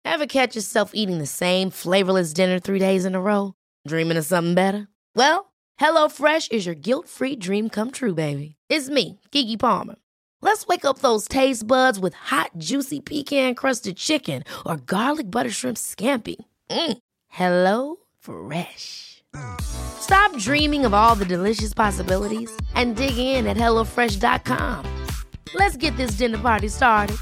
Ever catch yourself eating the same flavorless dinner 3 days in a row? Dreaming of something better? Well, HelloFresh is your guilt-free dream come true, baby. It's me, Keke Palmer. Let's wake up those taste buds with hot, juicy pecan-crusted chicken or garlic butter shrimp scampi. Hello Fresh. Stop dreaming of all the delicious possibilities and dig in at HelloFresh.com. Let's get this dinner party started.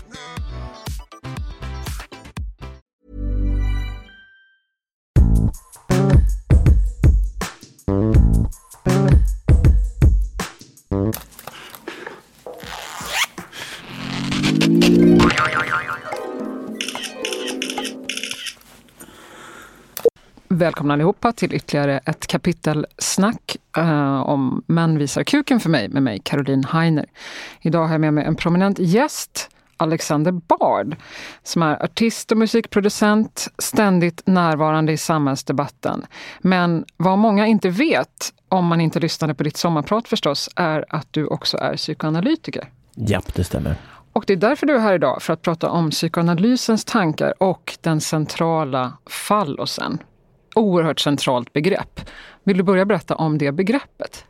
Välkomna allihopa till ytterligare ett kapitelsnack om Män visar kuken för mig med mig, Caroline Heiner. Idag har jag med mig en prominent gäst, Alexander Bard, som är artist och musikproducent, ständigt närvarande i samhällsdebatten. Men vad många inte vet, om man inte lyssnade på ditt sommarprat förstås, är att du också är psykoanalytiker. Japp, det stämmer. Och det är därför du är här idag, för att prata om psykoanalysens tankar och den centrala fallosen. Oerhört centralt begrepp. Vill du börja berätta om det begreppet?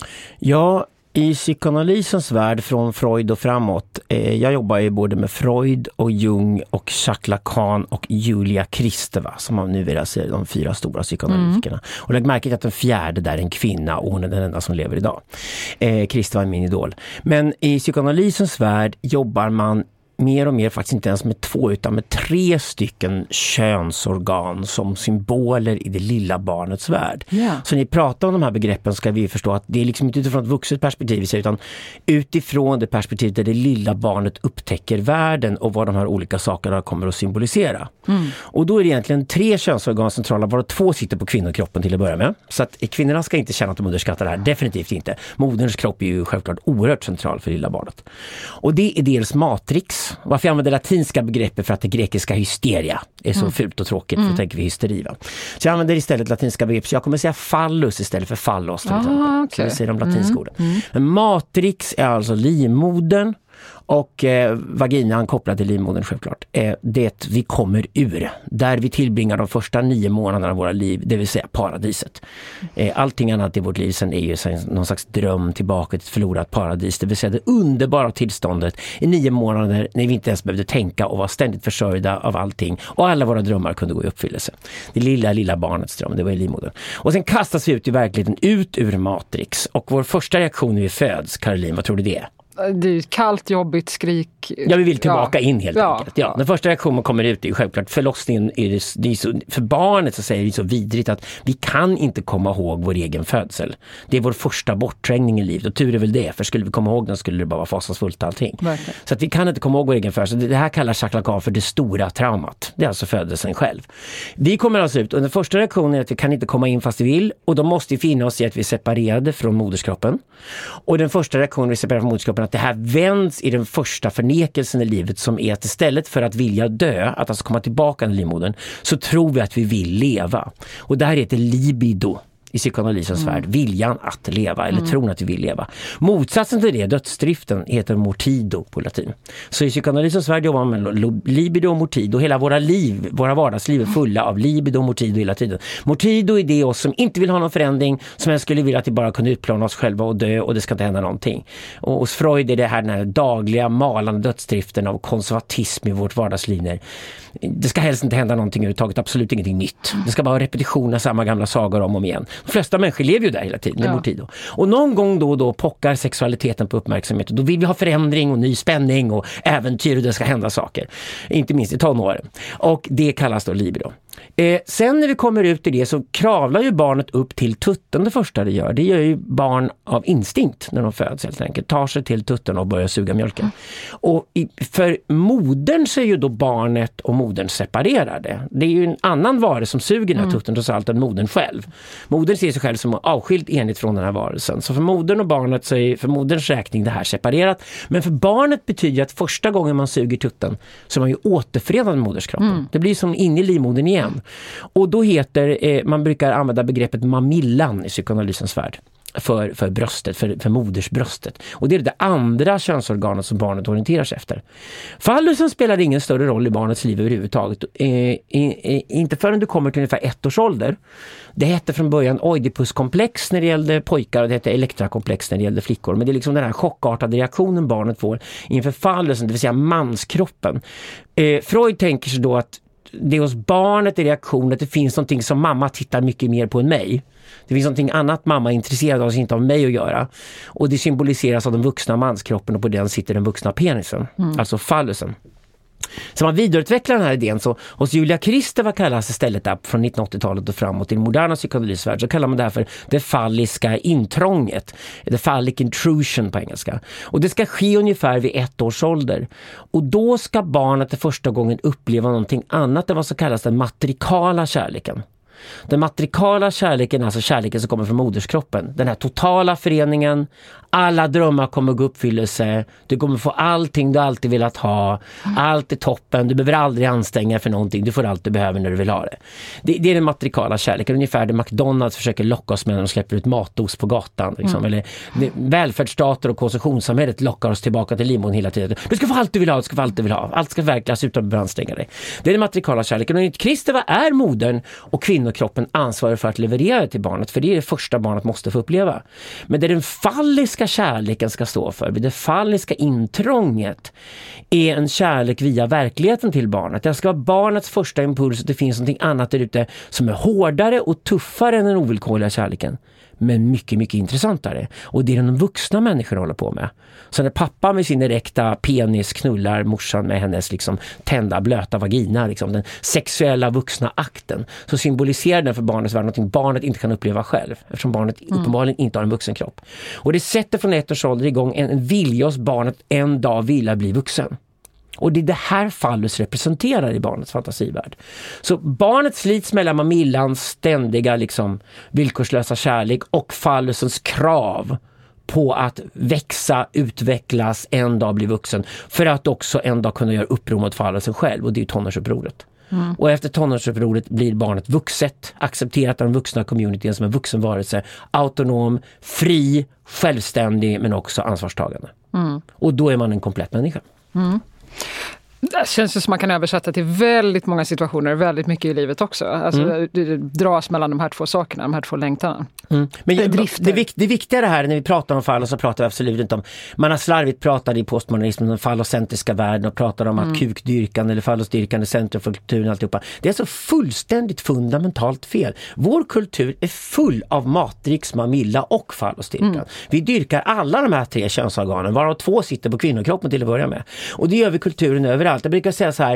Ja, i psykoanalysens värld från Freud och framåt. Jag jobbar ju både med Freud och Jung och Jacques Lacan och Julia Kristeva, som man numera säger de 4 stora psykoanalytikerna. Och lägg märke till att den 4:e där är en kvinna och hon är den enda som lever idag. Kristeva är min idol. Men i psykoanalysens värld jobbar man mer och mer faktiskt inte ens med 2 utan med 3 stycken könsorgan som symboler i det lilla barnets värld. Yeah. Så när ni pratar om de här begreppen ska vi förstå att det är liksom inte utifrån ett vuxet perspektiv utan utifrån det perspektivet där det lilla barnet upptäcker världen och vad de här olika sakerna kommer att symbolisera. Och då är det egentligen 3 könsorgan centrala, varav 2 sitter på kvinnokroppen till att börja med. Så att kvinnorna ska inte känna att de underskattar det här, definitivt inte. Moderns kropp är ju självklart oerhört central för lilla barnet. Och det är dels matrix. Varför jag använder latinska begreppet? För att det grekiska hysteria är så fult och tråkigt, för då tänker vi hysteri. Va? Så jag använder istället latinska begrepp, så jag kommer säga fallus istället för fallos. Okay. Så vi säger de latinska orden. Men matrix är alltså livmodern och vaginan kopplad till livmodern självklart. Det vi kommer ur, där vi tillbringar de första 9 månaderna av våra liv, det vill säga paradiset. Allting annat i vårt liv sen är ju någon slags dröm tillbaka till ett förlorat paradis, det vill säga det underbara tillståndet i 9 månader när vi inte ens behövde tänka och var ständigt försörjda av allting och alla våra drömmar kunde gå i uppfyllelse. Det lilla barnets dröm, det var i livmodern. Och sen kastas vi ut i verkligheten, ut ur matrix, och vår första reaktion när vi föds, Caroline, vad tror du det är? Det är kallt, jobbigt, skrik. Ja, vi vill tillbaka in helt enkelt. Ja. Den första reaktionen kommer ut är ju självklart förlossningen. Det är så, för barnet så säger det så vidrigt att vi kan inte komma ihåg vår egen födsel. Det är vår första bortträngning i livet, och tur är väl det, för skulle vi komma ihåg den skulle det bara vara fasansfullt allting. Verkligen. Så att vi kan inte komma ihåg vår egen födsel. Det här kallar Jacques Lacan för det stora traumat. Det är alltså födelsen själv. Vi kommer alltså ut, och den första reaktionen är att vi kan inte komma in fast vi vill, och då måste vi finna oss i att vi är separerade från moderskroppen. Och den första reaktionen vi separerar från moderskroppen, att det här vänds i den första förnekelsen i livet, som är att istället för att vilja dö, att alltså komma tillbaka i livmodern, så tror vi att vi vill leva. Och det här heter libido i psykoanalysens värld, viljan att leva eller tron att vi vill leva. Motsatsen till det, dödsdriften, heter mortido på latin. Så i psykoanalysens värld jobbar man med libido och mortido. Hela våra liv, våra vardagsliv är fulla av libido och mortido hela tiden. Mortido är det oss som inte vill ha någon förändring, som jag skulle vilja att vi bara kunde utplåna oss själva och dö, och det ska inte hända någonting. Och hos Freud är det här den här dagliga malande dödsdriften av konservatism i vårt vardagsliv. Det ska helst inte hända någonting överhuvudtaget, absolut ingenting nytt. Det ska bara repetition av samma gamla sagor om och igen. De flesta människor lever ju där hela tiden, med mortido. Och någon gång då och då pockar sexualiteten på uppmärksamhet, och då vill vi ha förändring och ny spänning och äventyr, och det ska hända saker. Inte minst i tonåren. Och det kallas då libido. Sen när vi kommer ut i det så kravlar ju barnet upp till tutten det första det gör. Det gör ju barn av instinkt när de föds helt enkelt. Tar sig till tutten och börjar suga mjölken. Och för modern så är ju då barnet och modern separerade. Det är ju en annan vare som suger den här tutten trots allt än modern själv. Modern ser sig själv som avskilt enhet från den här varelsen. Så för modern och barnet så är för moderns räkning det här separerat. Men för barnet betyder att första gången man suger tutten så är man ju återförenad med moderskroppen. Det blir som in i livmodern igen. Och då heter, man brukar använda begreppet mamillan i psykoanalysens värld. för bröstet, för modersbröstet. Och det är det andra könsorganet som barnet orienterar sig efter. Fallusen spelar ingen större roll i barnets liv överhuvudtaget. Inte förrän du kommer till ungefär 1 års ålder. Det hette från början Oidipuskomplex när det gällde pojkar och det hette Elektrakomplex när det gällde flickor. Men det är liksom den här chockartade reaktionen barnet får inför fallusen, det vill säga manskroppen. Freud tänker sig då att det hos barnet är reaktion att det finns någonting som mamma tittar mycket mer på än mig. Det finns någonting annat mamma är intresserad av som inte har mig att göra. Och det symboliseras av den vuxna manskroppen och på den sitter den vuxna penisen. Alltså fallusen. Så man vidareutvecklar den här idén så hos Julia Kristeva kallas istället upp från 1980-talet och framåt i den moderna psykoanalysvärld så kallar man det här för det falliska intrånget. The phallic intrusion på engelska. Och det ska ske ungefär vid 1 års ålder. Och då ska barnet för första gången uppleva någonting annat än vad som kallas den matrikala kärleken. Den matrikala kärleken, alltså kärleken som kommer från moderskroppen. Den här totala föreningen, alla drömmar kommer gå uppfyllelse, du kommer få allting du alltid velat ha, allt är toppen, du behöver aldrig anstränga för någonting, du får allt du behöver när du vill ha det. Det är den matrikala kärleken, ungefär det McDonalds försöker locka oss med när de släpper ut matos på gatan. Liksom. Eller välfärdsstater och konsumtionssamhället lockar oss tillbaka till livmodern hela tiden. Du ska få allt du vill ha, du ska få allt du vill ha. Allt ska verkligas utan att behöva anstränga dig. Det är den matrikala kärleken. Och enligt Kristeva är modern och kvinnokroppen ansvarig för att leverera till barnet, för det är det första barnet måste få uppleva. Men det den falliska kärleken ska stå för, det falliska intrånget, är en kärlek via verkligheten till barnet. Det ska vara barnets första impuls att det finns något annat där ute som är hårdare och tuffare än den ovillkorliga kärleken. Men mycket, mycket intressantare. Och det är den vuxna människor håller på med. Så när pappa med sin erekta penis knullar morsan med hennes liksom tända, blöta vagina, liksom, den sexuella vuxna akten, så symboliserar den för barnets värld någonting barnet inte kan uppleva själv. Eftersom barnet uppenbarligen inte har en vuxen kropp. Och det sätter från 1 års ålder igång en vilja hos barnet en dag vilja bli vuxen. Och det är det här fallus representerar i barnets fantasivärld. Så barnet slits mellan mamillans ständiga liksom, villkorslösa kärlek och fallusens krav på att växa, utvecklas, en dag bli vuxen. För att också en dag kunna göra uppror mot fallusen själv. Och det är ju tonårsupproret. Och efter tonårsupproret blir barnet vuxet, accepterat av den vuxna communityn som en vuxen varelse, autonom, fri, självständig men också ansvarstagande. Och då är man en komplett människa. Det känns ju som man kan översätta till väldigt många situationer, väldigt mycket i livet också. Alltså det dras mellan de här 2 sakerna, de här 2 längtarna. Men det viktiga här när vi pratar om fall, så pratar vi absolut inte om, man har slarvigt pratat i postmodernismen om fallocentriska världen och pratar om att kukdyrkan eller fallosdyrkan är centrum för kulturen och alltihopa. Det är alltså fullständigt fundamentalt fel. Vår kultur är full av matrix, mamilla och fallosdyrkan. Vi dyrkar alla de här 3 könsorganen, varav 2 sitter på kvinnokroppen till att börja med. Och det gör vi kulturen överallt. Jag brukar säga så här,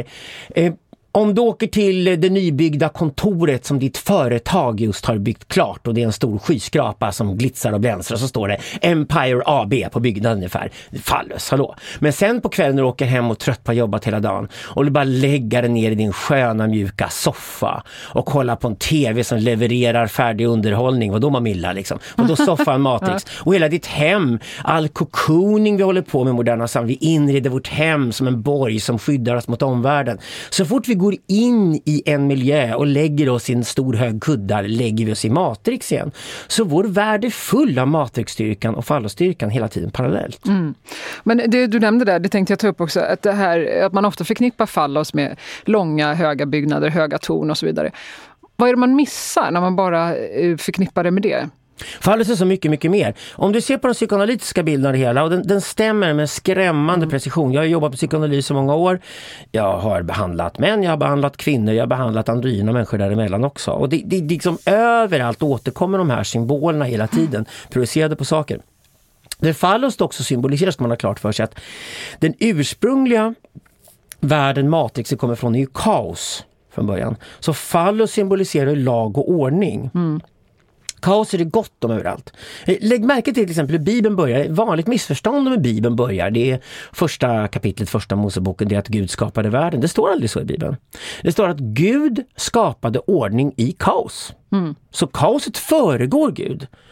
om du åker till det nybyggda kontoret som ditt företag just har byggt klart och det är en stor skyskrapa som glitsar och blänsar och så står det Empire AB på byggnaden ungefär. Fallus, hallå. Men sen på kvällen när du åker hem och trött på jobbat hela dagen och du bara lägger dig ner i din sköna mjuka soffa och kollar på en tv som levererar färdig underhållning. Vad då mamilla liksom? Vad då soffan matrix? Och hela ditt hem, all cocooning vi håller på med moderna samhället. Vi inreder vårt hem som en borg som skyddar oss mot omvärlden. Så fort vi går in i en miljö och lägger oss i en stor hög kuddar, lägger vi oss i matrix igen. Så vår värld är full av matrixstyrkan och fallosstyrkan hela tiden parallellt. Men det du nämnde där, det tänkte jag ta upp också, att det här att man ofta förknippar fallos med långa, höga byggnader, höga torn och så vidare. Vad är det man missar när man bara förknippar det med det? Fallus är så mycket, mycket mer. Om du ser på den psykoanalytiska bilden av det hela, och den stämmer med skrämmande precision. Jag har jobbat på psykoanalys i många år. Jag har behandlat män, jag har behandlat kvinnor, jag har behandlat androgyna människor däremellan också. Och det liksom överallt återkommer de här symbolerna hela tiden, projicerade på saker. Det fallus också symboliseras, man har klart för sig att den ursprungliga världen matrixen kommer från är ju kaos från början. Så fallus symboliserar lag och ordning. Kaos är det gott om överallt. Lägg märke till exempel hur Bibeln börjar. Vanligt missförstånd med Bibeln börjar. Det är första kapitlet, första Moseboken, det är att Gud skapade världen. Det står aldrig så i Bibeln. Det står att Gud skapade ordning i kaos. Så kaoset föregår Gud.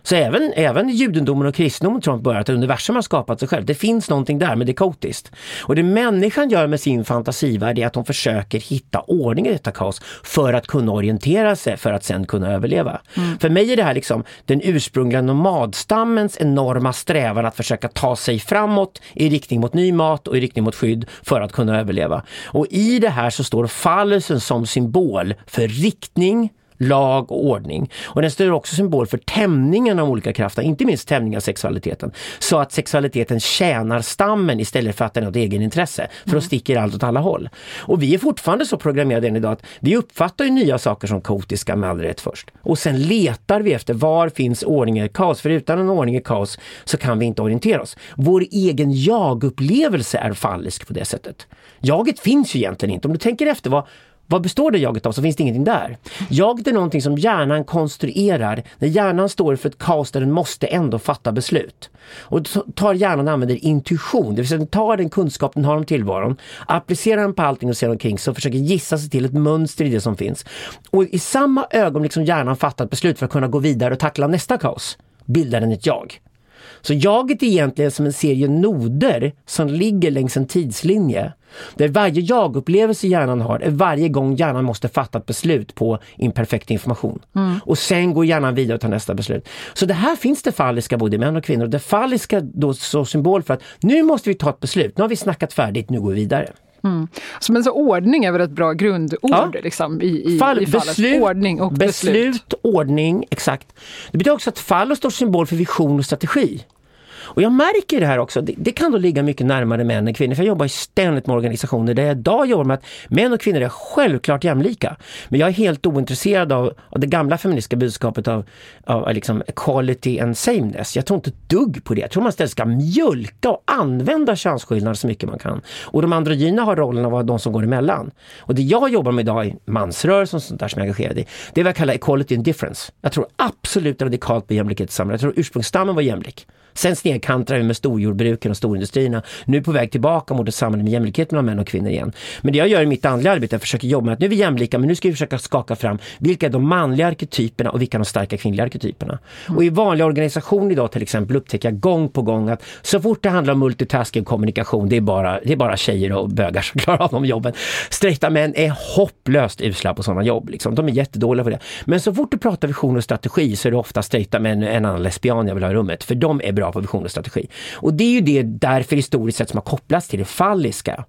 Så även judendomen och kristendomen tror jag börjar att universum har skapat sig själv. Det finns någonting där, men det är kaotiskt. Och det människan gör med sin fantasivärld är att de försöker hitta ordning i detta kaos för att kunna orientera sig, för att sen kunna överleva. För mig är det här liksom den ursprungliga nomadstammens enorma strävan att försöka ta sig framåt i riktning mot ny mat och i riktning mot skydd för att kunna överleva. Och i det här så står fallelsen som symbol för riktning, lag och ordning. Och den står också symbol för tämningen av olika krafter, inte minst tämningen av sexualiteten. Så att sexualiteten tjänar stammen istället för att den har ett egen intresse. För då sticker allt åt alla håll. Och vi är fortfarande så programmerade än idag att vi uppfattar ju nya saker som kaotiska med all rätt först. Och sen letar vi efter var finns ordning i kaos. För utan en ordning i kaos så kan vi inte orientera oss. Vår egen jagupplevelse är fallisk på det sättet. Jaget finns ju egentligen inte. Om du tänker efter vad består det jaget av, så finns det ingenting där. Jaget är någonting som hjärnan konstruerar när hjärnan står för ett kaos där den måste ändå fatta beslut. Och då tar hjärnan och använder intuition, det vill säga den tar den kunskap den har om tillvaron, applicerar den på allting och ser omkring så försöker gissa sig till ett mönster i det som finns. Och i samma ögonblick som hjärnan fattar ett beslut för att kunna gå vidare och tackla nästa kaos, bildar den ett jag. Så jaget är egentligen som en serie noder som ligger längs en tidslinje. Där varje jagupplevelse hjärnan har är varje gång hjärnan måste fatta ett beslut på imperfekt information. Och sen går hjärnan vidare och tar nästa beslut. Så det här finns det falliska både män och kvinnor. Det falliska då så symbol för att nu måste vi ta ett beslut. Nu har vi snackat färdigt, nu går vi vidare. Men så ordning är väl ett bra grundord liksom, i fallet. Beslut, ordning och beslut. Ordning, exakt. Det betyder också att fall står symbol för vision och strategi. Och jag märker det här också, det kan då ligga mycket närmare män än kvinnor, för jag jobbar ständigt med organisationer där jag idag jobbar med att män och kvinnor är självklart jämlika. Men jag är helt ointresserad av det gamla feministiska budskapet av liksom equality and sameness. Jag tror inte ett dugg på det. Jag tror man istället ska mjölka och använda könsskillnader så mycket man kan. Och de androgyna har rollen att vara de som går emellan. Och det jag jobbar med idag i mansrörelsen och sånt där som jag är engagerad i, det är vad jag kallar equality and difference. Jag tror absolut radikalt på jämlikhet i samhället. Jag tror ursprungsstammen var jämlik. Sen snedkantrar vi med storjordbruken och storindustrierna. Nu är på väg tillbaka mot ett samhälle med jämlikhet mellan män och kvinnor igen. Men det jag gör i mitt andliga arbete, jag försöker jobba med att nu är vi jämlika, men nu ska vi försöka skaka fram vilka är de manliga arketyperna och vilka är de starka kvinnliga arketyperna. Och i vanliga organisationer idag till exempel upptäcker jag gång på gång att så fort det handlar om multitasking och kommunikation, det är bara tjejer och bögar som klarar av de jobben. Straighta män är hopplöst usla på sådana jobb. Liksom. De är jättedåliga på det. Men så fort du pratar vision och strategi så är det ofta straighta män och en annan lesbian jag vill ha i rummet. För de är bra på vision och strategi. Och det är ju det därför historiskt sett som har kopplats till det falliska.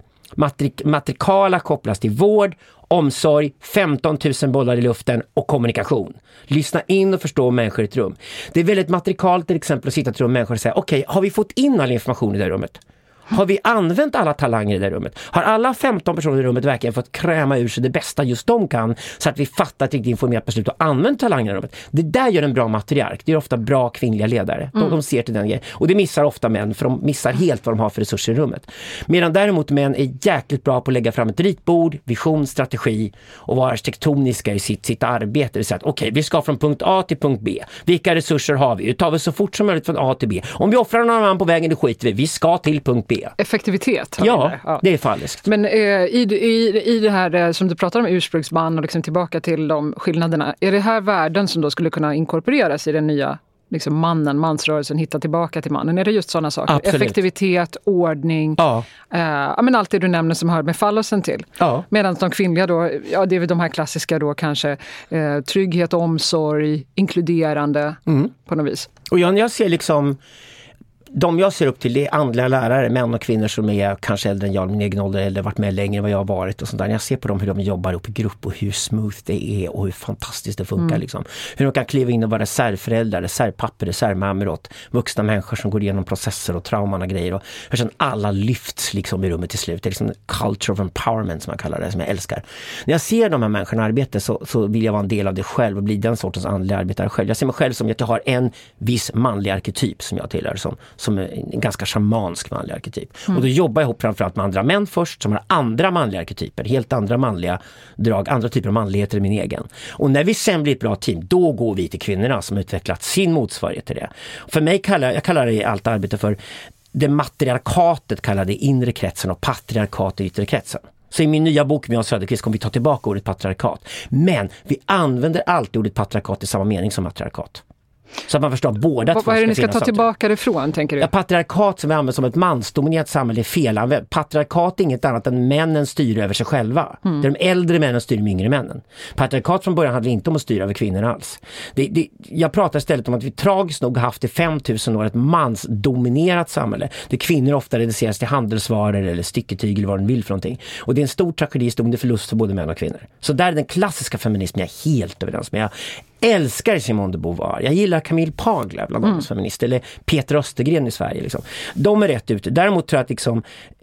Matrikala kopplas till vård, omsorg, 15 000 bollar i luften och kommunikation. Lyssna in och förstå människor i ett rum. Det är väldigt matrikalt till exempel att sitta i ett rum med människor och säga okej, har vi fått in all information i det här rummet? Har vi använt alla talanger i det rummet? Har alla 15 personer i rummet verkligen fått kräma ur sig det bästa just de kan så att vi fattar ett riktigt informerat beslut och använt talanger i rummet? Det där gör en bra matriark. Det är ofta bra kvinnliga ledare. De ser till den grejen. Och det missar ofta män för de missar helt vad de har för resurser i rummet. Medan däremot män är jäkligt bra på att lägga fram ett ritbord, vision, strategi och vara arkitektoniska i sitt arbete. Det vill säga att okej, vi ska från punkt A till punkt B. Vilka resurser har vi? Det tar vi så fort som möjligt från A till B. Om vi offrar någon annan på vägen, det skiter vi. Vi ska till punkt B. Effektivitet. Ja, det är falliskt. Men i det här som du pratar om ursprungsman och liksom tillbaka till de skillnaderna, är det här värden som då skulle kunna inkorporeras i den nya liksom mansrörelsen, hitta tillbaka till mannen? Är det just sådana saker? Absolut. Effektivitet, ordning, men allt det du nämner som hör med fallosen till. Ja. Medan de kvinnliga då, det är väl de här klassiska då kanske trygghet, omsorg, inkluderande på något vis. Och jag ser liksom de jag ser upp till, det är andliga lärare, män och kvinnor som är kanske äldre än jag, min egen ålder, eller varit med längre än vad jag har varit och sånt där. Jag ser på dem hur de jobbar upp i grupp och hur smooth det är och hur fantastiskt det funkar liksom. Hur de kan kliva in och vara reservföräldrar, reservpapper, reservmammor åt vuxna människor som går igenom processer och trauman och grejer och hur sen alla lyfts liksom i rummet till slut. Det är liksom culture of empowerment som man kallar det, som jag älskar. När jag ser de här människorna arbeta så vill jag vara en del av det själv och bli den sortens andliga arbetare själv. Jag ser mig själv som att jag har en viss manlig arketyp som jag tillhör som en ganska shamansk manlig arketyp. Och då jobbar jag ihop framförallt med andra män först som har andra manliga arketyper, helt andra manliga drag, andra typer av manligheter än min egen. Och när vi sen blir ett bra team, då går vi till kvinnorna som utvecklat sin motsvarighet till det. För mig kallar det i allt arbete för det matriarkatet, kallar det inre kretsen och patriarkatet i yttre kretsen. Så i min nya bok med Jan Söderqvist kommer vi ta tillbaka ordet patriarkat. Men vi använder alltid ordet patriarkat i samma mening som matriarkat. Så att man förstår båda två. Vad är det ni ska ta tillbaka ifrån, tänker du? Ja, patriarkat som vi använder som ett mansdominerat samhälle är felanvänt. Patriarkat är inget annat än männen styr över sig själva. Det är de äldre männen styr de yngre männen. Patriarkat från början handlar inte om att styra över kvinnor alls. Jag pratar istället om att vi tragiskt nog haft i 5000 år ett mansdominerat samhälle. Där kvinnor ofta reduceras till handelsvaror eller stycketyg eller vad de vill för någonting. Och det är en stor tragedi, stor förlust för både män och kvinnor. Så där är den klassiska feminismen jag är helt överens med. Jag älskar Simone de Beauvoir. Jag gillar Camille Paglia bland dagens feminister. Eller Peter Östergren i Sverige. Liksom. De är rätt ute. Däremot tror jag att liksom,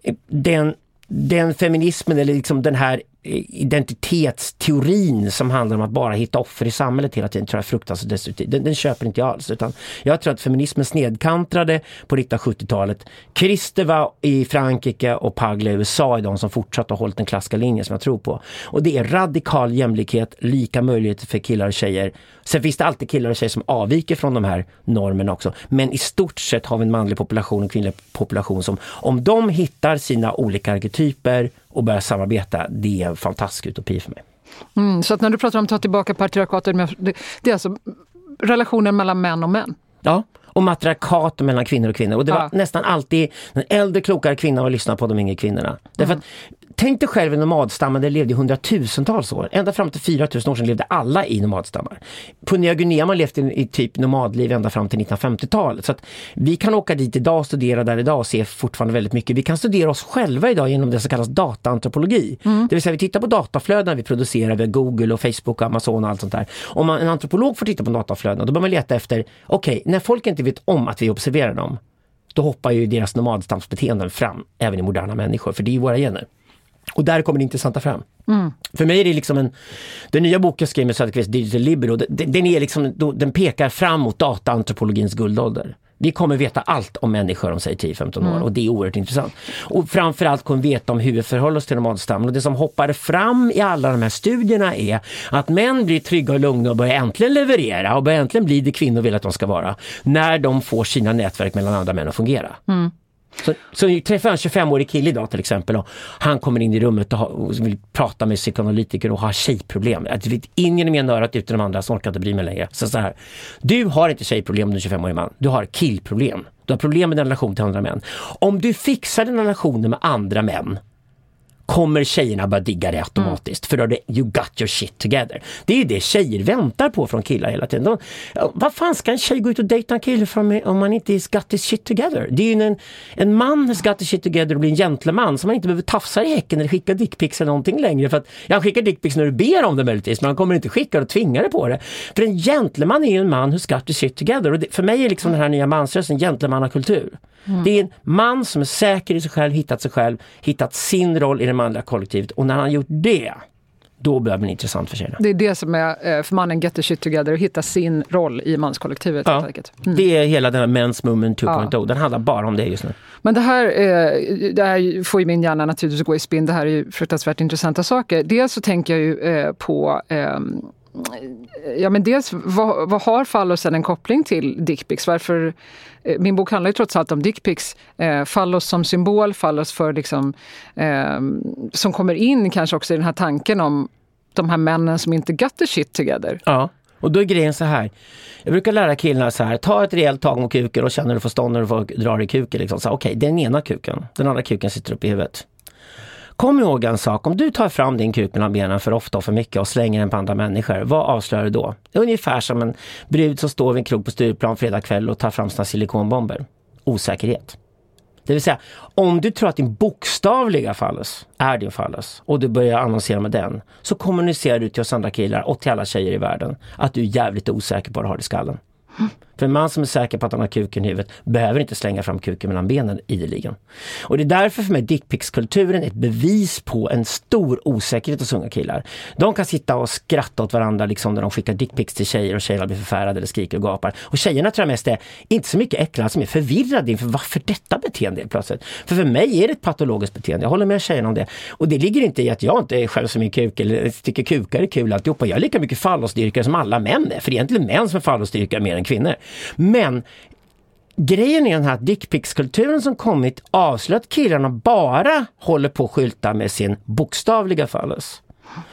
den feminismen eller liksom den här identitetsteorin som handlar om att bara hitta offer i samhället hela tiden tror jag är fruktansvärt destruktiv. Den köper inte jag alls. Utan jag tror att feminismen snedkantrade på 1970-talet. Christer var i Frankrike och Paglia i USA är de som fortsatt att hålla den klassiska linjen som jag tror på. Och det är radikal jämlikhet, lika möjligheter för killar och tjejer. Sen finns det alltid killar och tjejer som avviker från de här normerna också. Men i stort sett har vi en manlig population och en kvinnlig population som om de hittar sina olika arketyper och börjar samarbeta, det är en fantastisk utopi för mig. Så att när du pratar om att ta tillbaka patriarkatet, det är alltså relationen mellan män och män? Ja, och matriarkat mellan kvinnor och kvinnor. Och det var nästan alltid den äldre klokare kvinnan att lyssna på de yngre kvinnorna. Därför att tänk dig själv i nomadstammen, där levde 100-tusentals år. Ända fram till 4000 år sedan levde alla i nomadstammar. På Nya Guinea man levt i typ nomadliv ända fram till 1950-talet. Så att vi kan åka dit idag och studera där idag och se fortfarande väldigt mycket. Vi kan studera oss själva idag genom det som kallas dataantropologi. Det vill säga vi tittar på dataflöden vi producerar via Google och Facebook och Amazon och allt sånt där. Om en antropolog får titta på dataflöden, då bör man leta efter, när folk inte vet om att vi observerar dem, då hoppar ju deras nomadstamsbeteenden fram även i moderna människor, för det är ju våra gener. Och där kommer det intressanta fram. För mig är det liksom den nya boken skrev med Söderqvist, Digital Libero, den är liksom, den pekar fram mot dataantropologins guldålder. Vi kommer veta allt om människor om säg 10-15 år och det är oerhört intressant. Och framförallt kommer vi veta om hur vi förhåller oss till nomadstammen. Och det som hoppar fram i alla de här studierna är att män blir trygga och lugna och börjar äntligen leverera och börjar äntligen bli det kvinnor vill att de ska vara när de får sina nätverk mellan andra män att fungera. Så träffar en 25-årig kille idag till exempel och han kommer in i rummet och vill prata med psykoanalytiker och har tjejproblem. Ingen är mer nördat utan de andra som orkar inte bry mig längre. Så här, du har inte tjejproblem om du är 25-årig man. Du har killproblem. Du har problem med din relation till andra män. Om du fixar den relationen med andra män kommer tjejerna bara digga det automatiskt. För då är det you got your shit together. Det är ju det tjejer väntar på från killar hela tiden. Vad fan ska en tjej gå ut och dejta en kille om man inte is got his shit together? Det är ju en man has got his shit together och blir en gentleman som man inte behöver tafsa i häcken eller skicka dickpics eller någonting längre. För att jag skickar dickpics när du ber om det möjligtvis, men han kommer inte skicka och tvinga dig på det. För en gentleman är ju en man who's got his shit together. Och för mig är liksom den här nya mansrörelsen gentlemannakultur. Det är en man som är säker i sig själv, hittat sin roll i det manliga kollektivet. Och när han har gjort det, då börjar det bli intressant för tjejerna. Det är det som är för mannen get the shit together och hitta sin roll i manskollektivet. Ja, det är hela den här Men's Movement 2.0. Den handlar bara om det just nu. Men det här får ju min hjärna naturligtvis gå i spinn. Det här är ju fruktansvärt intressanta saker. Dels så tänker jag ju på... men dels vad har fallosen en koppling till dickpics? Varför min bok handlar ju trots allt om dickpics. Fallos som symbol, fallos för liksom som kommer in kanske också i den här tanken om de här männen som inte got the shit together. Ja. Och då är grejen så här. Jag brukar lära killarna så här. Ta ett rejält tag mot kuken och känner när du får stånd när du får dra i kuken. Liksom. Okej, den ena kuken. Den andra kuken sitter upp i huvudet. Kom ihåg en sak, om du tar fram din kuk mellan benen för ofta och för mycket och slänger den på andra människor, vad avslöjar du då? Det är ungefär som en brud som står vid en krog på Stureplan fredag kväll och tar fram sina silikonbomber. Osäkerhet. Det vill säga, om du tror att din bokstavliga fallus är din fallus och du börjar annonsera med den, så kommunicerar du till oss andra killar och till alla tjejer i världen att du är jävligt osäker på vad du har i skallen. För en man som är säker på att han har kuken i huvudet behöver inte slänga fram kuken mellan benen ideligen. Och det är därför för mig dickpics-kulturen är ett bevis på en stor osäkerhet hos unga killar. De kan sitta och skratta åt varandra liksom när de skickar dickpics till tjejer och tjejerna blir förfärade eller skriker och gapar. Och tjejerna tror jag mest är inte så mycket äcklade som är förvirrade inför varför detta beteende är plötsligt. För mig är det ett patologiskt beteende. Jag håller med tjejerna om det. Och det ligger inte i att jag inte är själv som min kuk eller tycker kukar är kul alltihopa. Jag är lika mycket fallosdyrkare som alla män är. För det är egentligen män som är fallosdyrkare mer än kvinnor. Men grejen är den här dickpics-kulturen som kommit avslöjar att killarna bara håller på att skylta med sin bokstavliga fallus.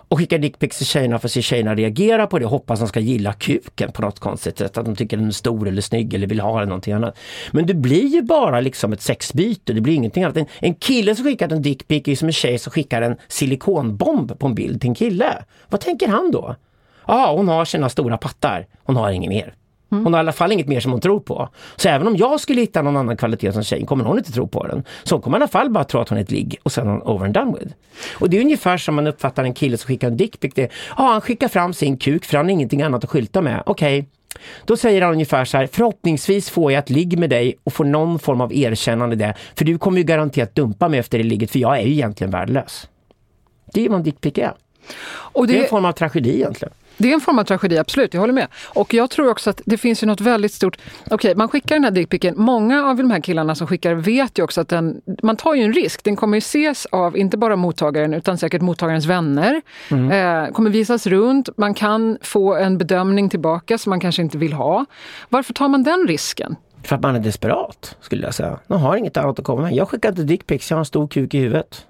och skickar dickpics till tjejerna för att se tjejerna reagera på det och hoppas att de ska gilla kuken på något konstigt sätt, att de tycker den är stor eller snygg eller vill ha eller någonting annat. Men det blir ju bara liksom ett sexbyte, det blir ingenting annat. En kille som skickar en dickpic är som en tjej som skickar en silikonbomb på en bild till en kille. Vad tänker han då? Ja, hon har sina stora pattar, hon har inget mer. Hon har i alla fall inget mer som hon tror på. Så även om jag skulle hitta någon annan kvalitet som tjej kommer hon inte tro på den. Så hon kommer i alla fall bara tro att hon är ett ligg och sen hon over and done with. Och det är ungefär som man uppfattar en kille som skickar en dickpic. Han skickar fram sin kuk för han har ingenting annat att skylta med. Okej. Då säger han ungefär så här: förhoppningsvis får jag ett ligg med dig och får någon form av erkännande det. För du kommer ju garanterat dumpa mig efter det ligget, för jag är ju egentligen värdelös. Det är vad en dickpic är. Och det är en form av tragedi egentligen. Det är en form av tragedi, absolut, jag håller med. Och jag tror också att det finns ju något väldigt stort... Okej, man skickar den här dickpicken. Många av de här killarna som skickar vet ju också att man tar ju en risk. Den kommer ju ses av inte bara mottagaren utan säkert mottagarens vänner. Kommer visas runt. Man kan få en bedömning tillbaka som man kanske inte vill ha. Varför tar man den risken? För att man är desperat, skulle jag säga. Man har inget annat att komma med. Jag skickar inte dickpics, jag har en stor kuk i huvudet.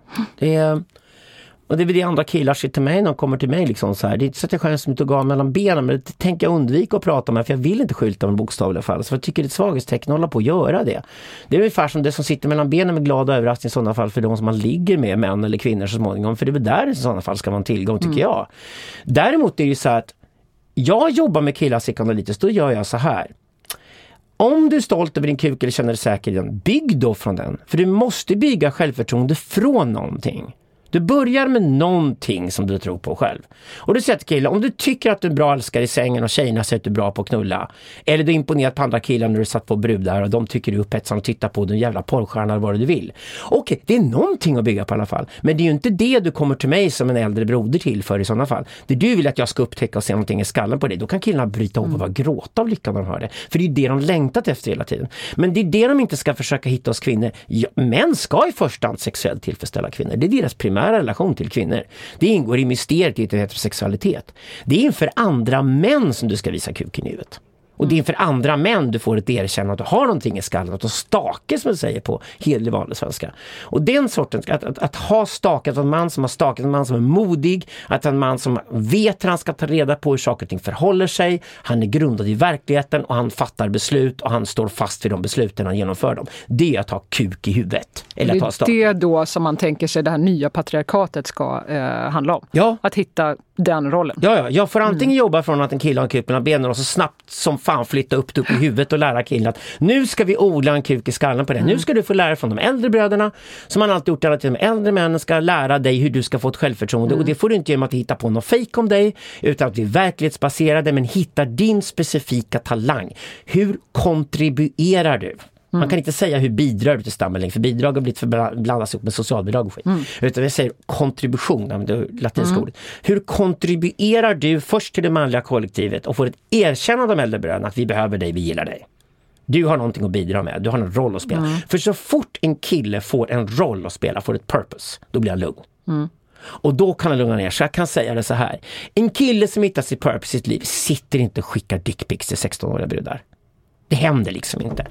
Och det är väl det andra killar ser till mig när de kommer till mig liksom så här. Det är inte så att jag skäms ut och gav mellan benen, men det tänker jag undvika att prata med, för jag vill inte skylta med bokstavliga fall. Så jag tycker det är ett svaghetstecken att hålla på att göra det. Det är ungefär som det som sitter mellan benen med glada överraskning i sådana fall för de som man ligger med, män eller kvinnor så småningom. För det är väl där i sådana fall ska man tillgång, tycker jag. Däremot är det ju så att jag jobbar med killar psykoanalytiskt, då gör jag så här. Om du är stolt över din kuk eller känner dig säker i den, bygg då från den. För du måste bygga självförtroende från någonting. Du börjar med någonting som du tror på själv. Och du säger till killar, om du tycker att du är bra älskare i sängen och tjejerna säger att du är bra på att knulla, eller du är imponerad på andra killar när du satt på brudar och de tycker du är upphetsande och tittar på den jävla porrstjärna eller vad du vill. Okej, det är någonting att bygga på i alla fall. Men det är ju inte det du kommer till mig som en äldre broder till för i sådana fall. Det du vill att jag ska upptäcka och se någonting i skallen på dig, då kan killarna bryta ihop och bara gråta av lyckan när de hör det. För det är ju det de längtat efter hela tiden. Men det är det de inte ska försöka hitta hos kvinnor. Män ska i första hand sexuellt tillfredsställa kvinnor. Det är deras primära relation till kvinnor. Det ingår i mysteriet i heterosexualitet. Det är inför andra män som du ska visa kuken i huvudet. Och det är inför andra män du får ett erkännande att du har någonting i skallen, att du stake, som man säger på hederlig vanlig svenska. Och den sorten, att ha stakat en man som har stakat, en man som är modig, att en man som vet hur han ska ta reda på hur saker och ting förhåller sig, han är grundad i verkligheten och han fattar beslut och han står fast vid de besluten han genomför dem. Det är att ha kuk i huvudet. Eller att ha stak. Det är då som man tänker sig det här nya patriarkatet ska handla om. Ja. Att hitta den rollen. Ja. Jag får antingen jobba från att en kille har en kuk mellan benen och så snabbt som fan flytta upp i huvudet och lära killen att nu ska vi odla en kuk i skallen på det. Nu ska du få lära från de äldre bröderna som man alltid gjort alla tiden. De äldre männen ska lära dig hur du ska få ett självförtroende och det får du inte genom att hitta på något fejk om dig utan att vi är verklighetsbaserade men hittar din specifika talang. Hur kontribuerar du? Man kan inte säga hur bidrar du till stammen, för bidrag har blivit blandas ihop med socialbidrag och skit. Utan vi säger kontribution, det latinska ordet. Hur kontribuerar du först till det manliga kollektivet och får ett erkännande av äldre bröderna att vi behöver dig, vi gillar dig. Du har någonting att bidra med, du har en roll att spela. För så fort en kille får en roll att spela, får ett purpose, då blir han lugn. Och då kan han lugna ner. Så jag kan säga det så här. En kille som hittar sitt purpose i sitt liv sitter inte och skickar dickpics till 16-åriga brudar. Det händer liksom inte.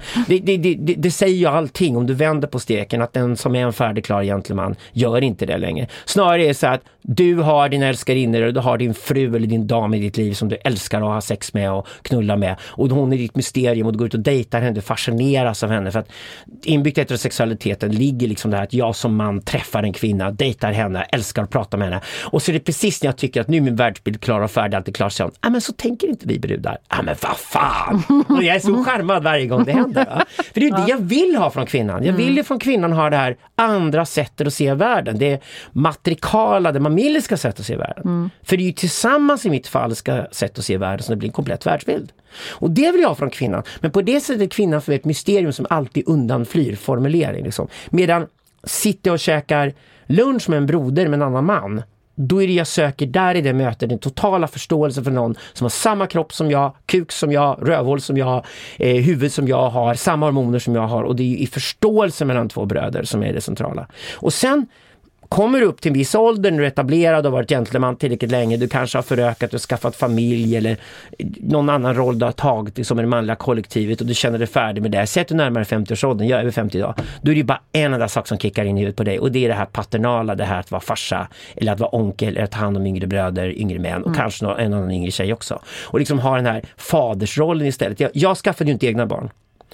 Det säger ju allting om du vänder på steken att den som är en färdigklar gentleman gör inte det längre. Snarare är det så att du har din älskarinnor och du har din fru eller din dam i ditt liv som du älskar att ha sex med och knulla med. Och hon är ditt mysterium och du går ut och dejtar henne, du fascineras av henne för att inbyggt i heterosexualiteten ligger liksom det här att jag som man träffar en kvinna, dejtar henne, älskar att prata med henne. Och så är det precis när jag tycker att nu är min världsbild klar och färdig, alltid klar så men så tänker inte vi brudar. Men vad fan! Och jag är så skärmad varje gång det händer. Va? För det är ju det jag vill ha från kvinnan. Jag vill ju från kvinnan ha det här andra sättet att se världen. Det är matrikala, det mamiliska sättet att se världen. För det är ju tillsammans i mitt fall ska sätt att se världen som det blir en komplett världsbild. Och det vill jag ha från kvinnan. Men på det sättet är kvinnan för ett mysterium som alltid undanflyr formulering. Liksom. Medan sitter och käkar lunch med en broder med en annan man, då är det jag söker där i det mötet den totala förståelse för någon som har samma kropp som jag, kuk som jag, rövhål som jag, huvud som jag har, samma hormoner som jag har och det är i förståelse mellan två bröder som är det centrala. Och sen Kommer du upp till en viss ålder när du är etablerad och varit gentleman tillräckligt länge, du kanske har förökat och skaffat familj eller någon annan roll du har tagit som i det manliga kollektivet och du känner dig färdig med det. Säg att du närmare 50-årsåldern, jag är över 50 idag. Då är det bara en enda sak som kickar in i huvudet på dig och det är det här paternala, det här att vara farsa eller att vara onkel eller att ta hand om yngre bröder, yngre män och kanske en annan yngre tjej också. Och liksom ha den här fadersrollen istället. Jag skaffade ju inte egna barn.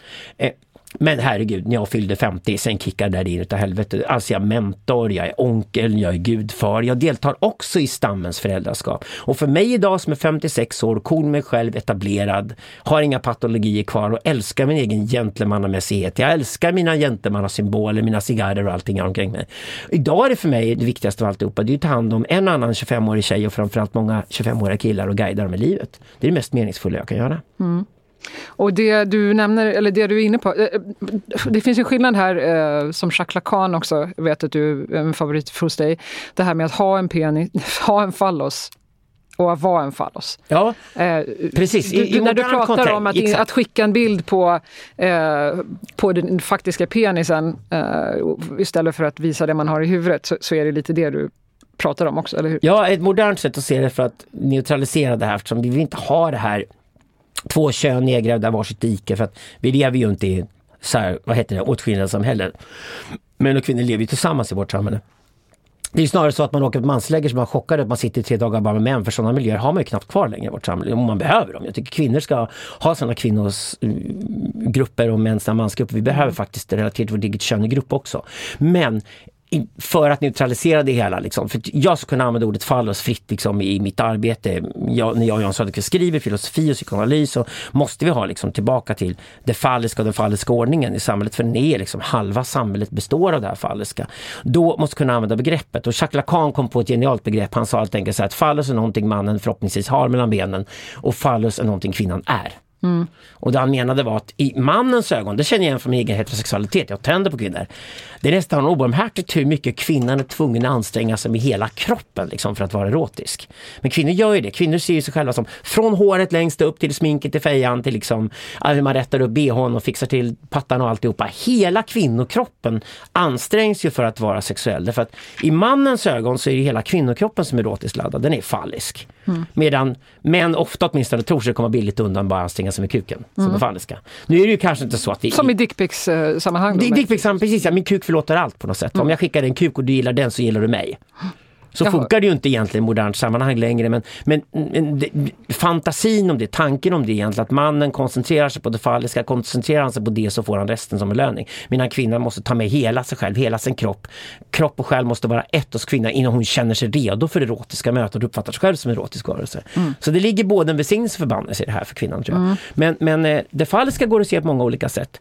Men herregud, när jag fyllde 50 sen kickar där in utav helvete. Alltså jag är mentor, jag är onkel, jag är gudfar. Jag deltar också i stammens föräldraskap. Och för mig idag som är 56 år, cool mig själv, etablerad, har inga patologier kvar och älskar min egen gentlemannamässighet. Jag älskar mina gentlemannasymboler, mina cigarrer och allting omkring mig. Idag är det för mig det viktigaste av alltihopa. Det är att ta hand om en annan 25-årig tjej och framförallt många 25-åriga killar och guida dem i livet. Det är det mest meningsfulla jag kan göra. Mm. Och det du nämner, eller det du är inne på, det finns en skillnad här som Jacques Lacan också, vet att du är en favorit hos dig, det här med att ha en penis, ha en fallos och att vara en fallos. Ja, precis. När du pratar om att skicka en bild på den faktiska penisen istället för att visa det man har i huvudet så är det lite det du pratar om också, eller hur? Ja, ett modernt sätt att se det för att neutralisera det här, eftersom vi vill inte ha det här två kön nedgrävda varsitt dike, för att vi lever ju inte i så här, vad heter det, åtskillnadssamhällen. Män och kvinnor lever ju tillsammans i vårt samhälle. Det är snarare så att man åker på mansläger som man chockar att man sitter 3 dagar bara med män, för sådana miljöer har man ju knappt kvar längre i vårt samhälle om man behöver dem. Jag tycker kvinnor ska ha sådana kvinnors grupper och mäns mansgrupper. Vi behöver faktiskt relatera till vårt eget kön i grupp också. Men för att neutralisera det hela liksom, för jag ska kunna använda ordet fallos fritt liksom, i mitt arbete. När jag och Jan Söderqvist skriver filosofi och psykoanalys så måste vi ha liksom, tillbaka till det falliska och den falliska ordningen i samhället, för den är liksom, halva samhället består av det här falliska. Då måste kunna använda begreppet, och Jacques Lacan kom på ett genialt begrepp. Han sa helt enkelt så här, att fallos är någonting mannen förhoppningsvis har mellan benen och fallos är någonting kvinnan är. Mm. Och det han menade var att i mannens ögon, det känner jag igen från min egen heterosexualitet, jag tänder på kvinnor, det är nästan obarmhärtigt hur mycket kvinnan är tvungen att anstränga sig med hela kroppen liksom, för att vara erotisk. Men kvinnor gör ju det, kvinnor ser ju sig själva som från håret längst upp till sminket till fejan till liksom, hur man rättar upp behån och fixar till pattan och alltihopa. Hela kvinnokroppen ansträngs ju för att vara sexuell, därför att i mannens ögon så är det hela kvinnokroppen som är erotiskt laddad, den är fallisk. Medan män ofta åtminstone tror sig komma billigt undan bara anstränga sig med kuken som är falliska. Nu är det ju kanske inte så att som i dickpics-sammanhang. Dickpics-sammanhang, precis. Ja, min kuk förlåter allt på något sätt. Om jag skickar en kuk och du gillar den så gillar du mig. Så funkar det ju inte egentligen i modernt sammanhang längre, men fantasin om det, tanken om det egentligen, att mannen koncentrerar sig på det falliska, koncentrerar sig på det så får han resten som belöning. Medan kvinnan måste ta med hela sig själv, hela sin kropp. Kropp och själ måste vara ett hos kvinnan innan hon känner sig redo för erotiska möten och uppfattar sig själv som erotisk varelse. Så det ligger både en välsignelse och förbannelse i det här för kvinnan, tror jag. Men det falliska går att se på många olika sätt.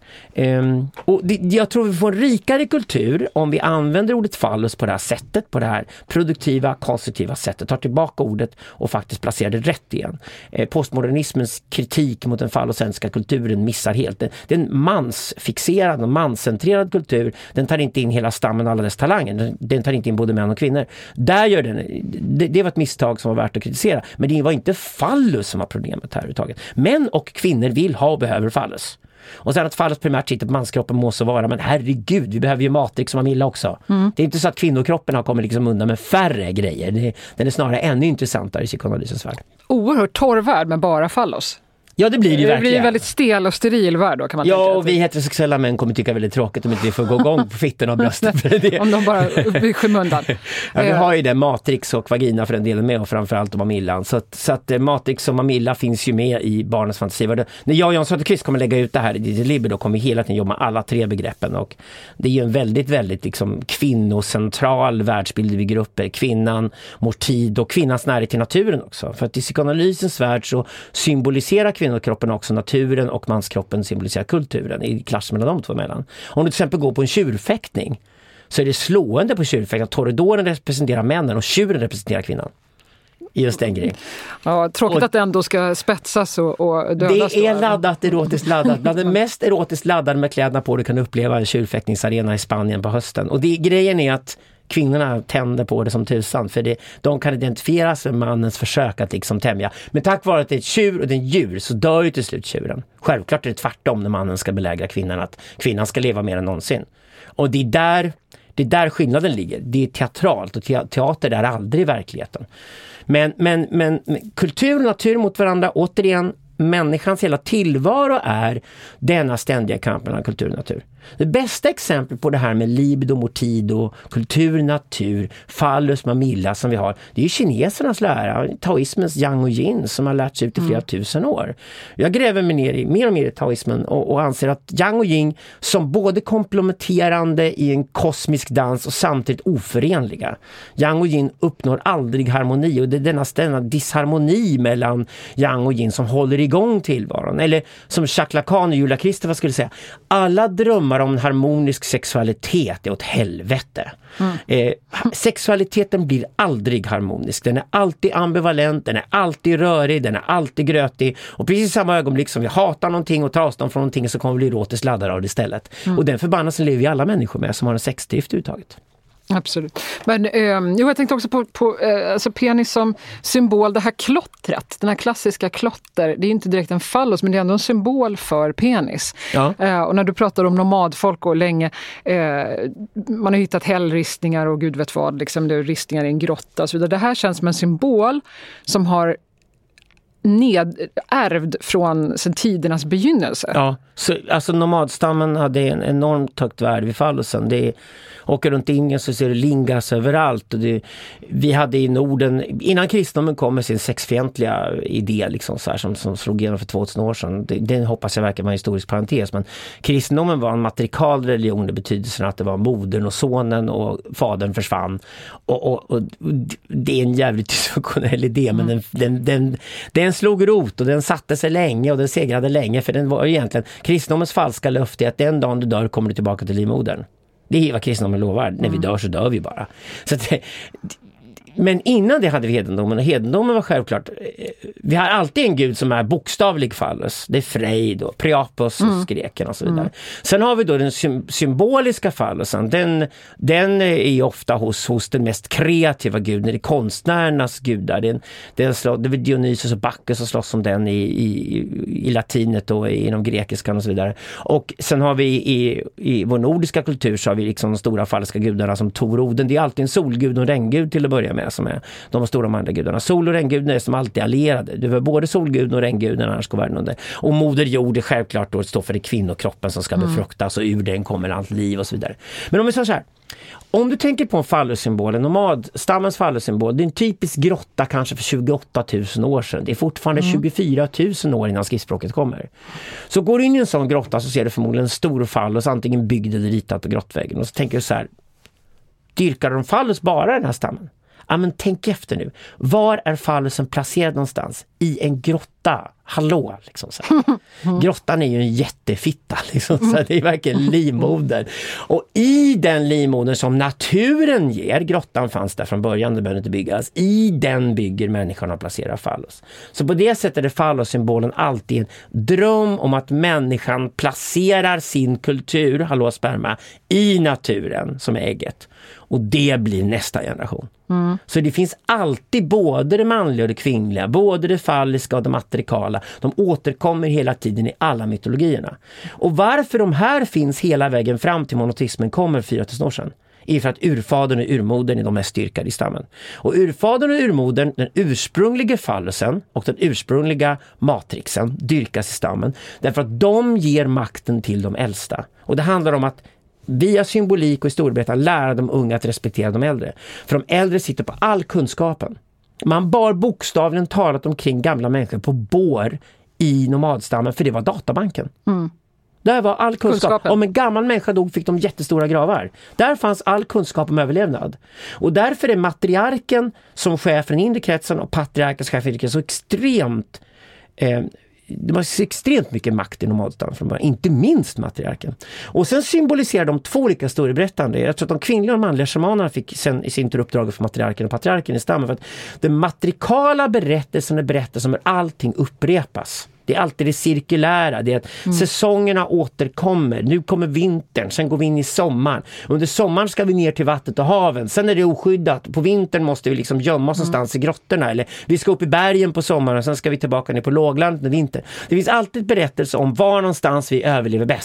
Och jag tror vi får en rikare kultur om vi använder ordet fallus på det här sättet, på det här produktiva, konstruktiva sättet, tar tillbaka ordet och faktiskt placerar det rätt igen. Postmodernismens kritik mot den fallocentriska kulturen missar helt. Det är en mansfixerad och manscentrerad kultur. Den tar inte in hela stammen och alla dess talanger. Den tar inte in både män och kvinnor. Där gör den, det var ett misstag som var värt att kritisera. Men det var inte fallus som var problemet här överhuvudtaget. Män och kvinnor vill ha och behöver fallus. Och sen att fallet primärt sitter på manskroppen måste vara, men herregud, vi behöver ju Matrix och Mamilla också. Det är inte så att kvinnokroppen har kommit liksom undan med färre grejer. Den är snarare ännu intressantare i psykoanalysens värld. Oerhört torr värld med bara fallos. Ja, det blir det ju verkligen. Det blir väldigt stel och steril värld då, kan man tänka. Ja, och vi heterosexuella män kommer tycka väldigt tråkigt om inte vi får gå igång på fitten och brösten för det. Om de bara blir skymundan. Ja, vi har ju det, Matrix och vagina för den delen med, och framförallt om Mamillan. Så att Matrix och Mamilla finns ju med i barnens fantasi. När jag och Jan Söderqvist kommer lägga ut det här i Digital Liber, då kommer vi hela tiden jobba med alla 3 begreppen. Och det är ju en väldigt, väldigt liksom kvinnocentral världsbild vi bygger upp. Kvinnan, mår tid och kvinnans närhet till naturen också. För att i psykoanalysens värld så symboliserar kvinnokroppen också naturen, och manskroppen symboliserar kulturen, i klass mellan de två emellan. Om du till exempel går på en tjurfäktning så är det slående på tjurfäktning att torredoren representerar männen och tjuren representerar kvinnan. Just den grejen. Ja, tråkigt att det ändå ska spetsas och dödas. Det är laddat, erotiskt laddat. Bland det mest erotiskt laddade med kläderna på du kan uppleva en tjurfäktningsarena i Spanien på hösten. Och grejen är att kvinnorna tänder på det som tusan, för de kan identifieras med mannens försök att liksom tämja. Men tack vare att det är ett tjur och det är en djur så dör ju till slut tjuren. Självklart är det tvärtom när mannen ska belägra kvinnan, att kvinnan ska leva mer än någonsin. Och det är där Det är där skillnaden ligger. Det är teatralt och teater är aldrig verkligheten. Men kultur och natur mot varandra, återigen, människans hela tillvaro är denna ständiga kamp mellan kultur och natur. Det bästa exempel på det här med libido, mortido, kultur, natur, phallus, mamilla som vi har, det är ju kinesernas lära, taoismens yang och yin som har lärts ut i flera tusen år. Jag gräver mig ner i mer och mer i taoismen och anser att yang och yin som både komplementerande i en kosmisk dans och samtidigt oförenliga. Yang och yin uppnår aldrig harmoni och det är denna disharmoni mellan yang och yin som håller igång tillvaron. Eller som Jacques Lacan och Julia Kristeva skulle säga, alla drömmar om en harmonisk sexualitet är åt helvete. Sexualiteten blir aldrig harmonisk. Den är alltid ambivalent, den är alltid rörig, den är alltid grötig. Och precis i samma ögonblick som vi hatar någonting och tar avstånd från någonting så kommer vi bli erotiskt laddade av det istället. Och den förbannelsen lever ju alla människor med som har en sexdrift uttaget. Absolut. Men jag tänkte också på alltså penis som symbol, det här klottret, den här klassiska klotter, det är inte direkt en fallus men det är ändå en symbol för penis. Ja. Och när du pratar om nomadfolk och länge, man har hittat hällristningar och gud vet vad, liksom det är ristningar i en grotta och så vidare. Det här känns som en symbol som har ärvd från sedan tidernas begynnelse. Ja, så, alltså nomadstammen hade en enormt högt värde vid fallusen. Det åker runt Indien så ser det lingas överallt. Och vi hade i Norden, innan kristendomen kom med sin sexfientliga idé liksom, så här, som slog igenom för 2000 år sedan. Det hoppas jag verkar vara en historisk parentes. Men kristendomen var en matrikal religion i betydelsen att det var modern och sonen och fadern försvann. Och det är en jävligt dysfunktionell idé men den slog rot och den satte sig länge och den segrade länge för den var egentligen kristendomens falska löfte att den dagen du dör kommer du tillbaka till livmodern. Det är vad kristendomen lovar. När vi dör så dör vi bara. Så att, men innan det hade vi hedendomen och hedendomen var självklart, vi har alltid en gud som är bokstavlig fallus. Det är Frejd och Priapos och greken och så vidare. Sen har vi då den symboliska fallusen. Den är ofta hos den mest kreativa guden, det är konstnärernas gudar. Det är Dionysos och Bacchus som slåss om den i latinet och inom grekiskan och så vidare. Och sen har vi i vår nordiska kultur så har vi liksom de stora falliska gudarna som Tor och Oden. Det är alltid en solgud och en regngud till att börja med som är de stora manliga gudarna. Sol- och regnguden är som alltid allierade. Du har både solguden och regnguden annars går världen under. Och moder jord är självklart då står för det kvinnokroppen som ska befruktas och ur den kommer allt liv och så vidare. Men om vi säger så här, om du tänker på en fallussymbol, en nomadstammens fallussymbol, det är en typisk grotta kanske för 28 000 år sedan. Det är fortfarande 24 000 år innan skriftspråket kommer. Så går du in i en sån grotta så ser du förmodligen en stor fallus, antingen byggd eller ritad på grottväggen. Och så tänker du så här, dyrkar de fallus bara den här stammen? Ja, men tänk efter nu. Var är fallusen placerad någonstans? I en grotta. Hallå, liksom så. Grottan är ju en jättefitta, liksom så. Det är verkligen livmoder. Och i den livmodern som naturen ger, grottan fanns där från början, det behöver inte byggas. I den bygger människan och placerar fallus. Så på det sättet är fallussymbolen alltid en dröm om att människan placerar sin kultur, hallå sperma, i naturen som är ägget. Och det blir nästa generation. Så det finns alltid både det manliga och det kvinnliga, både det falliska och det matrikala. De återkommer hela tiden i alla mytologierna. Och varför de här finns hela vägen fram till monoteismen kommer 4000 år sedan är för att urfadern och urmodern är de mest styrkade i stammen. Och urfadern och urmodern, den ursprungliga fallusen och den ursprungliga matrixen dyrkas i stammen därför att de ger makten till de äldsta. Och det handlar om att via symbolik och historieberättande lära de unga att respektera de äldre. För de äldre sitter på all kunskapen. Man bar bokstavligen talat omkring gamla människor på bår i nomadstammen för det var databanken. Där var all kunskap. Om en gammal människa dog fick de jättestora gravar. Där fanns all kunskap om överlevnad. Och därför är matriarken som chef för den inre kretsen och patriarken som chef för den inre kretsen så extremt det var extremt mycket makt i nomadstammen från början, inte minst matriarken. Och sen symboliserar de två olika storberättande. Jag tror att de kvinnliga och manliga shamanerna fick sen i sin tur uppdraget för matriarken och patriarken i stammen. För att den matrikala berättelsen är berättelsen där allting upprepas. Det är alltid det cirkulära. Det är att säsongerna återkommer. Nu kommer vintern, sen går vi in i sommaren. Under sommaren ska vi ner till vattnet och haven. Sen är det oskyddat. På vintern måste vi liksom gömma oss någonstans i grottorna. Eller vi ska upp i bergen på sommaren och sen ska vi tillbaka ner på låglandet med vinter. Det finns alltid berättelser om var någonstans vi överlever bäst.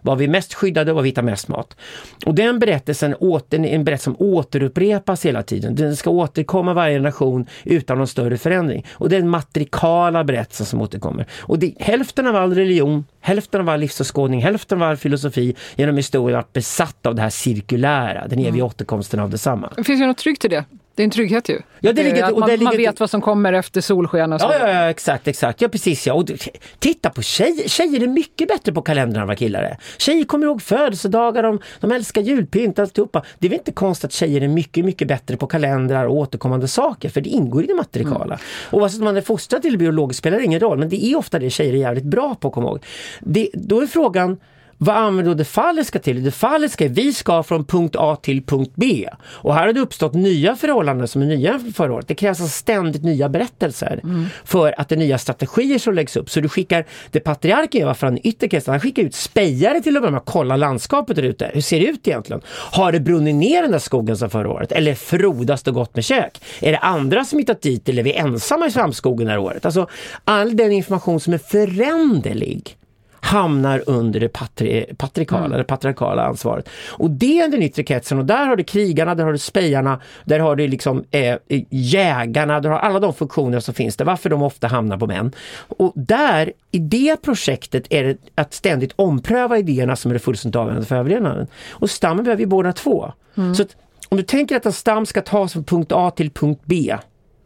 Var vi mest skyddade och var vi hittar mest mat. Och den berättelsen en berättelse som återupprepas hela tiden. Den ska återkomma varje generation utan någon större förändring. Och det är en matrikala berättelse som återkommer. Och hälften av all religion, hälften av all livsåskådning, hälften av all filosofi genom historien har besatt av det här cirkulära, den eviga återkomsten av detsamma. Det finns ju något tryggt i det. Det är en trygghet ju. Ja, man vet vad som kommer efter solsken och så. Ja, exakt. Ja, precis. Ja. Och titta på tjejer. Tjejer är mycket bättre på kalendern än vad killar är. Tjejer kommer ihåg födelsedagar, de älskar julpynt, alltihopa. Det är väl inte konstigt att tjejer är mycket, mycket bättre på kalendrar och återkommande saker, för det ingår i det matrikala. Och vad man är fostrad till biologiskt spelar ingen roll, men det är ofta det tjejer är jävligt bra på att komma ihåg. Då är frågan, vad använder då det falliska till? Det falliska är vi ska från punkt A till punkt B. Och här har det uppstått nya förhållanden som är nya förra året. Det krävs alltså ständigt nya berättelser för att det är nya strategier som läggs upp. Så du skickar, det patriarken gör från ytterkretsen, han skickar ut spejare till att börja med att kolla landskapet där ute. Hur ser det ut egentligen? Har det brunnit ner den där skogen som förra året? Eller frodas det gott med kök? Är det andra som hittat dit eller är vi ensamma i framskogen det här året? Alltså all den information som är föränderlig hamnar under det patriarkala ansvaret. Och det är den yttre kretsen, och där har du krigarna, där har du spejarna, där har du liksom jägarna, där har alla de funktioner som finns där, varför de ofta hamnar på män. Och där, i det projektet är det att ständigt ompröva idéerna som är det fullständigt avgörande för överlevnaden. Och stammen behöver ju båda två. Så att, om du tänker att en stam ska tas från punkt A till punkt B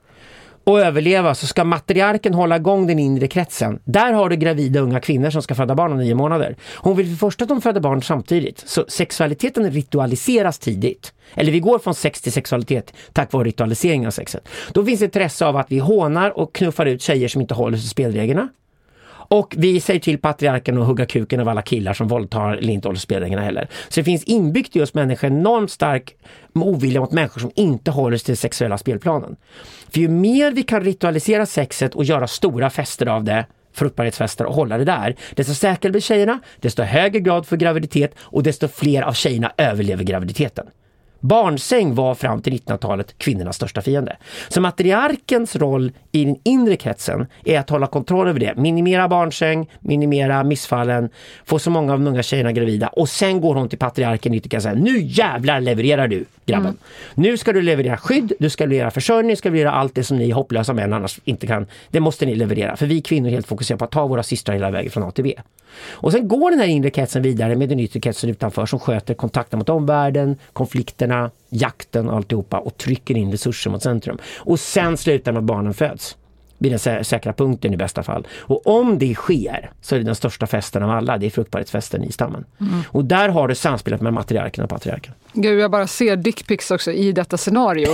och överleva, så ska matriarken hålla igång den inre kretsen. Där har du gravida unga kvinnor som ska föda barn om 9 månader. Hon vill för första att de föder barn samtidigt. Så sexualiteten ritualiseras tidigt. Eller vi går från sex till sexualitet tack vare ritualisering av sexet. Då finns det intresse av att vi hånar och knuffar ut tjejer som inte håller sig till spelreglerna. Och vi säger till patriarken att hugga kuken av alla killar som våldtar eller inte håller spelreglerna heller. Så det finns inbyggt i oss människor enormt stark ovilja mot människor som inte håller sig till sexuella spelplanen. För ju mer vi kan ritualisera sexet och göra stora fester av det, fruktbarhetsfester, och hålla det där, desto säkrare blir tjejerna, desto högre grad för graviditet och desto fler av tjejerna överlever graviditeten. Barnsäng var fram till 1900-talet kvinnornas största fiende. Så matriarkens roll i den inre kretsen är att hålla kontroll över det. Minimera barnsäng, minimera missfallen, få så många av de unga tjejerna gravida. Och sen går hon till patriarken och säger: nu jävlar levererar du, grabben. Nu ska du leverera skydd, du ska leverera försörjning, du ska leverera allt det som ni hopplösa män annars inte kan. Det måste ni leverera. För vi kvinnor är helt fokuserade på att ta våra systrar hela vägen från A till B. Och sen går den här inre kretsen vidare med den yttre kretsen utanför som sköter kontakten mot omvärlden, konflikterna, jakten och alltihopa, och trycker in resurser mot centrum. Och sen slutar med att barnen föds. Vid den säkra punkten i bästa fall. Och om det sker så är det den största festen av alla. Det är fruktbarhetsfesten i stammen. Och där har du samspelat med matriarken och patriarken. Gud, jag bara ser dickpics också i detta scenario.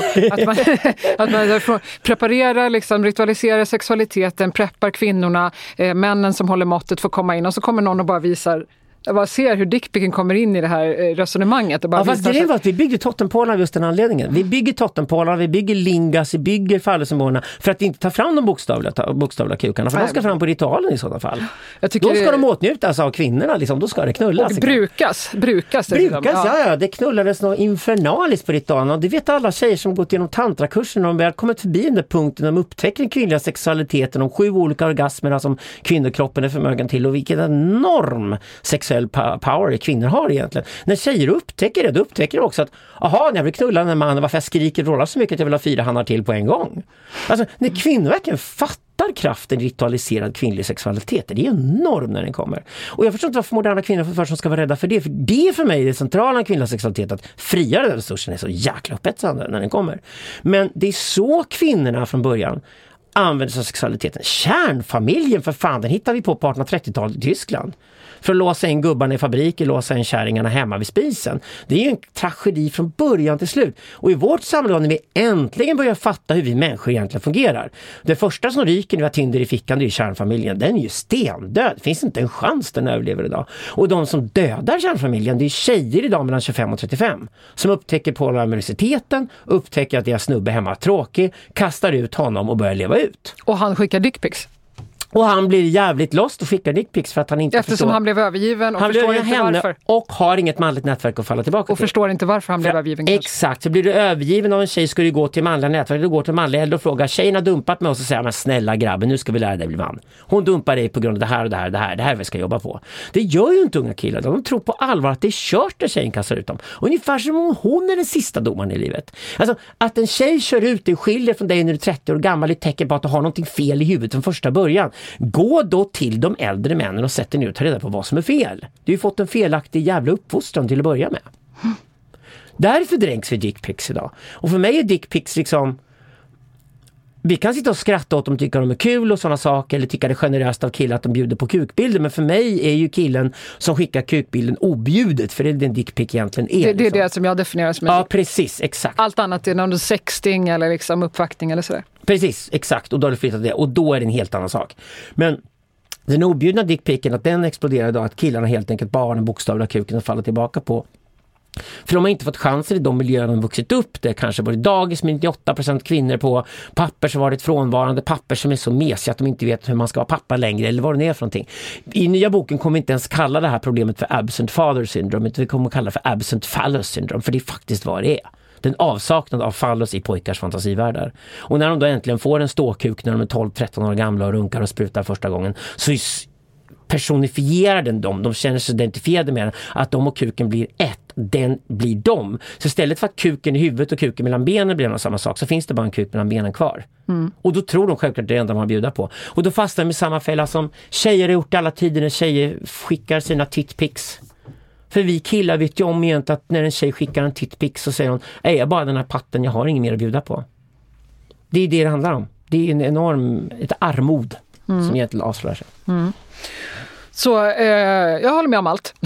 att man preparerar, liksom, ritualiserar sexualiteten, preppar kvinnorna, männen som håller måttet får komma in, och så kommer någon och bara visar. Jag bara ser hur dickpicken kommer in i det här resonemanget. Och bara fast det var att vi bygger totempålarna av just den anledningen. Vi bygger totempålarna, vi bygger lingas, vi bygger fallesymbolerna för att inte ta fram de bokstavliga kukarna. För de ska fram på ritualen i sådana fall. Då ska de åtnjutas av kvinnorna, liksom. Då ska det knullas. Och brukas. Ja. Det knullades något infernaliskt på ritualen. Och det vet alla tjejer som gått igenom tantrakursen, när de väl kommit förbi den där punkten, de upptäcker den kvinnliga sexualiteten, de 7 olika orgasmerna som kvinnokroppen är förmögen till, och vilken enorm sexuell power kvinnor har egentligen. När tjejer upptäcker det, då upptäcker de också att när jag vill knulla den här mannen, varför jag skriker och vrålar så mycket att jag vill ha 4 hannar till på en gång. Alltså, när kvinnor verkligen fattar kraften ritualiserad kvinnlig sexualitet, det är enormt när den kommer. Och jag förstår inte varför moderna kvinnor för som ska vara rädda för det. För det är för mig det centrala i kvinnlig sexualitet, att frigöra den resursen är så jäkla upphetsande när den kommer. Men det är så kvinnorna från början använder sig av sexualiteten. Kärnfamiljen, för fan, den hittar vi på 1830-talet i Tyskland. För att låsa in gubbarna i fabriker, låsa in kärringarna hemma vid spisen. Det är ju en tragedi från början till slut. Och i vårt samhälle, när vi äntligen börjar fatta hur vi människor egentligen fungerar. Det första som ryker när vi har Tinder i fickan, det är kärnfamiljen. Den är ju stendöd. Det finns inte en chans den överlever idag. Och de som dödar kärnfamiljen, det är tjejer idag mellan 25 och 35. Som upptäcker på universiteten, upptäcker att deras snubbe hemma är tråkig, kastar ut honom och börjar leva ut. Och han skickar dickpics. Och han blir jävligt lost och skickar dickpics för att han inte Eftersom han blev övergiven och han förstår inte varför. Och har inget manligt nätverk att falla tillbaka och till. Förstår inte varför han blev övergiven. Exakt, så blir du övergiven av en tjej ska du gå till manliga nätverk. Du går till manliga äldre och frågar, tjejen har dumpat mig och så säger man, snälla grabben, nu ska vi lära dig bli man. Hon dumpar dig på grund av det här och det här och det här. Det här vi ska jobba på. Det gör ju inte unga killar. De tror på allvar att det är kört när tjejen kastar ut dem. Ungefär som om hon är den sista domaren i livet. Alltså, att en tjej kör ut dig och skiljer från dig när du är 30 år gammal är ett tecken på att du har någonting fel i huvudet från första början. Gå då till de äldre männen och sätter ner och tar reda på vad som är fel. Du har ju fått en felaktig jävla uppfostran till att börja med. Därför dränks vi dickpics idag. Och för mig är dickpics liksom... Vi kan sitta och skratta åt dem, tycker de är kul och sådana saker, eller tycka det är generöst av killar att de bjuder på kukbilder, men för mig är ju killen som skickar kukbilden objudet, för det är den dickpic egentligen är. Det är det som jag definierar som en Ja, precis, exakt. Allt annat är någon sexting eller liksom uppvaktning eller sådär. Precis, exakt, och då har du flyttat det, och då är det en helt annan sak. Men den objudna dickpicen, att den exploderar då, att killarna helt enkelt bara har den bokstavliga kuken att falla tillbaka på. För de har inte fått chanser i de miljöer de vuxit upp. Det kanske varit dagis med 98% kvinnor på, papper som varit frånvarande, papper som är så mesiga att de inte vet hur man ska vara pappa längre eller vad det är för någonting. I nya boken kommer vi inte ens kalla det här problemet för absent father syndrome, utan vi kommer att kalla det för absent phallus syndrome, för det är faktiskt vad det är. Den avsaknad av phallus i pojkars fantasivärldar. Och när de då äntligen får en ståkuk när de är 12-13 år gamla och runkar och sprutar första gången, så personifierar den dem. De känner sig identifierade med den, att de och kuken blir ett. Den blir dem. Så istället för att kuken i huvudet och kuken mellan benen blir någon samma sak, så finns det bara en kuk mellan benen kvar. Och då tror de självklart det är det enda man bjuder på. Och då fastnar de i samma fälla som tjejer har gjort alla tider när tjejer skickar sina titpics. För vi killar vet ju om egentligen att när en tjej skickar en titpic så säger hon, är jag bara den här patten, jag har inget mer att bjuda på. Det är det handlar om. Det är en enorm, ett armod som egentligen avslöjar sig. Så jag håller med om allt.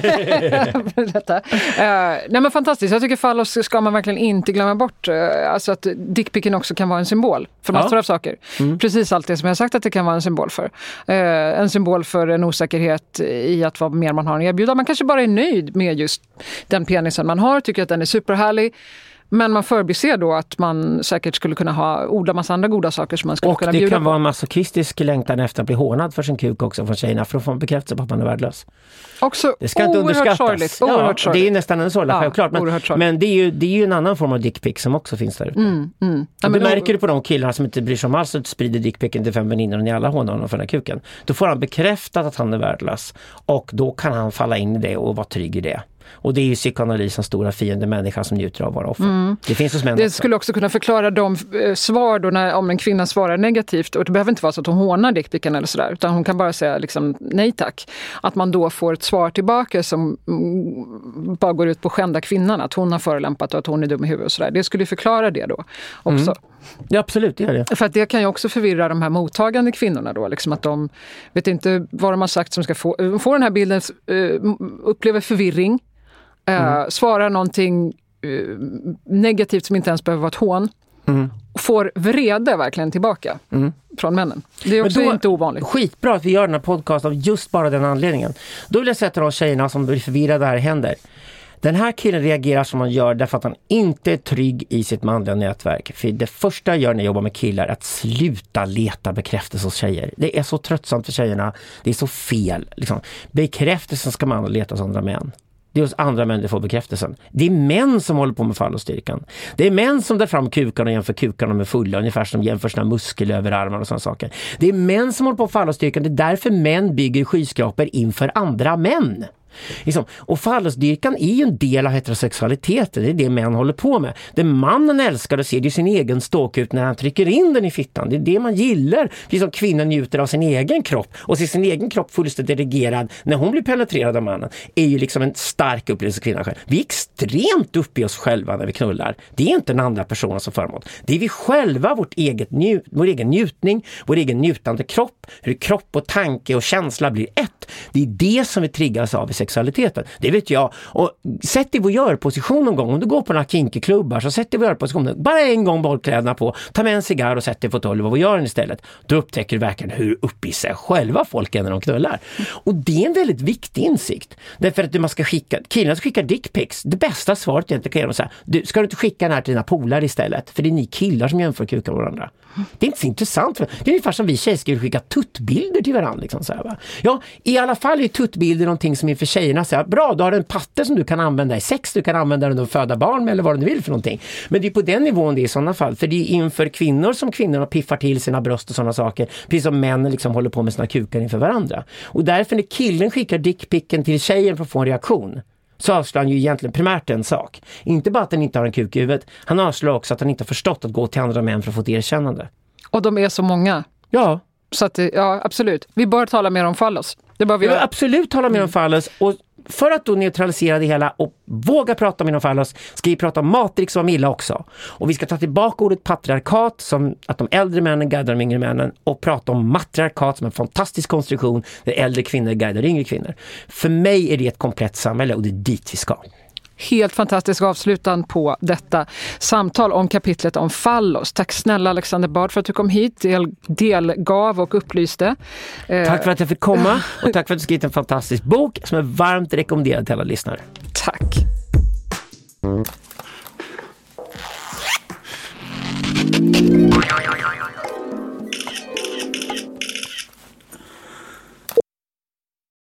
Detta. Nej men fantastiskt, jag tycker phallus ska man verkligen inte glömma bort. Alltså att dickpicken också kan vara en symbol för massor av saker. Precis allt det som jag sagt att det kan vara en symbol för. En symbol för en osäkerhet i att vad mer man har att erbjuda. Man kanske bara är nöjd med just den penisen man har, tycker att den är superhärlig. Men man förbiser då att man säkert skulle kunna odla massa andra goda saker som man skulle kunna bjuda på. Och det kan vara en masochistisk längtan efter att bli hånad för sin kuk också från tjejerna, för att få en bekräftelse på att man är värdelös. också det ska inte underskattas. Sorgligt. Ja, det är nästan en sorglig, självklart. Men det är ju en annan form av dickpic som också finns där ute. Ja, du märker du på de killarna som inte bryr sig om alls att sprider dickpicken till 5 väninnor och ni alla hånar honom för den här kuken. Då får han bekräftat att han är värdelös. Och då kan han falla in i det och vara trygg i det. Och det är ju psykoanalysens stora fiende, människa som njuter av att vara offer. Det finns hos män. Det skulle också kunna förklara de svar då om en kvinna svarar negativt, och det behöver inte vara så att hon hånar dickpicken eller sådär, utan hon kan bara säga liksom nej tack. Att man då får ett svar tillbaka som bara går ut på skända kvinnan, att hon har förolämpat och att hon är dum i huvudet och sådär. Det skulle förklara det då också. Ja, absolut, det gör det. För att det kan ju också förvirra de här mottagande kvinnorna då, liksom att de vet inte vad de har sagt som ska få den här bilden, upplever förvirring. Svarar någonting negativt som inte ens behöver vara ett hån, får vrede verkligen tillbaka från männen. Det är också inte ovanligt. Skitbra att vi gör den här podcast av just bara den anledningen. Då vill jag säga till de tjejerna som blir förvirrade här händer. Den här killen reagerar som han gör därför att han inte är trygg i sitt manliga nätverk. För det första jag gör när jag jobbar med killar är att sluta leta bekräftelse hos tjejer. Det är så tröttsamt för tjejerna. Det är så fel. Liksom. Bekräftelsen ska man leta hos andra män. Det är hos andra män det får bekräftelsen. Det är män som håller på med fallostyrkan. Det är män som drar fram kukarna och jämför kukarna med fulla, ungefär som jämför sina muskelöverarmar och sådana saker. Det är män som håller på med fallostyrkan. Det är därför män bygger skyskrapor inför andra män. Liksom. Och fallosdyrkan är ju en del av heterosexualiteten. Det är det män håller på med. Det mannen älskar att se, det är sin egen ståkut när han trycker in den i fittan. Det är det man gillar. Liksom kvinnan njuter av sin egen kropp och ser sin egen kropp fullständigt dirigerad när hon blir penetrerad av mannen. Är ju liksom en stark upplevelse för kvinnan själv. Vi är extremt uppe i oss själva när vi knullar. Det är inte den andra personen som föremål. Det är vi själva, vår egen njutning, vår egen njutande kropp. Hur kropp och tanke och känsla blir ett. Det är det som vi triggas av i sexualiteten. Det vet jag. Och sätt dig voyeurposition någon gång. Om du går på några kinky-klubbar så sätt dig voyeurposition. Bara en gång bollkläderna på. Ta med en cigarr och sätt dig på 12 och voyeuren istället. Då upptäcker du verkligen hur uppe i sig själva folk är när de knullar. Och det är en väldigt viktig insikt. Därför att man ska skicka, killarna ska skicka dickpics. Det bästa svaret egentligen kan vara så här: ska du inte skicka den här till dina polare istället? För det är ni killar som jämför kukar med varandra. Det är inte så intressant. Det är ungefär som vi tjejer skulle skicka tuttbilder till varandra. Liksom, så här, va? Ja, i alla fall är tuttbilder någonting som är för tjejerna. Så här, bra, du har en patte som du kan använda i sex. Du kan använda den att föda barn med eller vad du vill för någonting. Men det är på den nivån det är i sådana fall. För det är inför kvinnor som kvinnorna piffar till sina bröst och sådana saker. Precis som män liksom håller på med sina kukar inför varandra. Och därför när killen skickar dickpicken till tjejen för att få en reaktion, så avslår han ju egentligen primärt en sak. Inte bara att han inte har en kuk i huvudet. Han avslår också att han inte har förstått att gå till andra män för att få ett erkännande. Och de är så många. Ja. Så att, ja, absolut. Vi bör tala mer om fallos. Det bör vi göra. Absolut tala mer om fallos. Och för att då neutralisera det hela och våga prata om fallos ska vi prata om matdricks och Milla också. Och vi ska ta tillbaka ordet patriarkat, som att de äldre männen guidar de yngre männen, och prata om matriarkat som en fantastisk konstruktion där äldre kvinnor guidar yngre kvinnor. För mig är det ett komplett samhälle och det är dit vi ska. Helt fantastisk avslutan på detta samtal om kapitlet om fallos. Tack snälla Alexander Bard för att du kom hit, delgav och upplyste. Tack för att jag fick komma och tack för att du skrivit en fantastisk bok som är varmt rekommenderad till alla lyssnare. Tack.